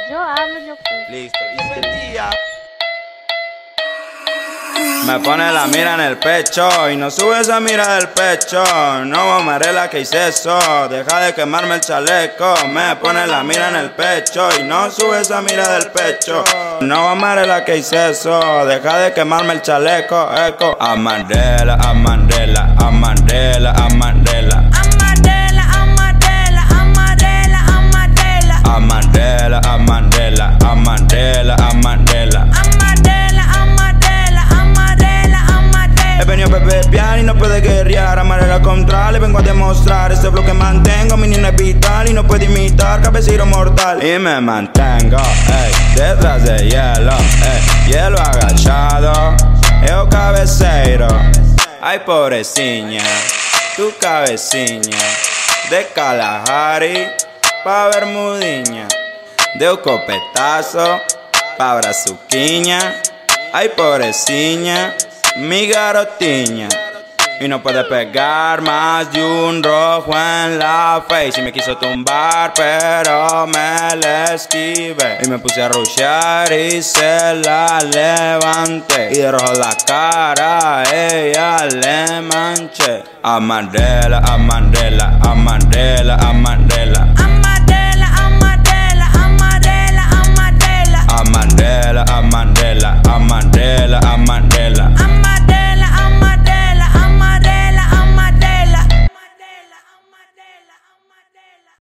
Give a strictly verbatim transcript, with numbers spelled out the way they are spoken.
Yo hablo, yo escucho. Listo. Y si el día me pone la mira en el pecho y no sube esa mira del pecho, no Marela, que hice eso, deja de quemarme el chaleco. Me pone la mira en el pecho y no sube esa mira del pecho, no Marela, que hice eso, deja de quemarme el chaleco. Eco Amarela, Amarela, Amarela, Amarela, Amarela, amarela, amarela, amarela, Amarela, Amarela, Amarela, Amarela. He venido a beber y no puede guerrear. Amarela contra, le vengo a demostrar. Este flow que mantengo, mi niña es vital y no puede imitar, cabecero mortal. Y me mantengo, ey, detrás de hielo, ey, hielo agachado, eu cabeceiro. Ay, pobrecilla, tu cabeciña, de Kalahari pa' Bermudiña, de un copetazo pa' Brazuquiña. Ay, pobrecilla, mi garotiña, y no puede pegar más de un rojo en la face. Y me quiso tumbar, pero me la esquivé. Y me puse a rushear y se la levanté. Y de rojo la cara, ella le manché. Amarela, Amarela, Amarela, Amarela,